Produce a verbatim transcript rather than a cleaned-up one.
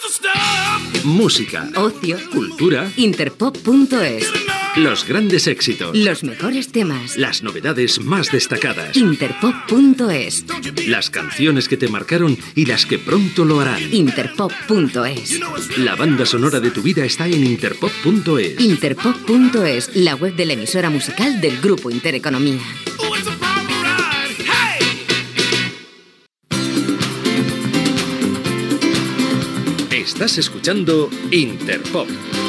Música, ocio, cultura, interpop punto es. Los grandes éxitos, los mejores temas, las novedades más destacadas, interpop punto es. las canciones que te marcaron y las que pronto lo harán. interpop punto es. La banda sonora de tu vida está en interpop punto es. interpop punto es, la web de la emisora musical del Grupo Intereconomía. Estás escuchando Interpop.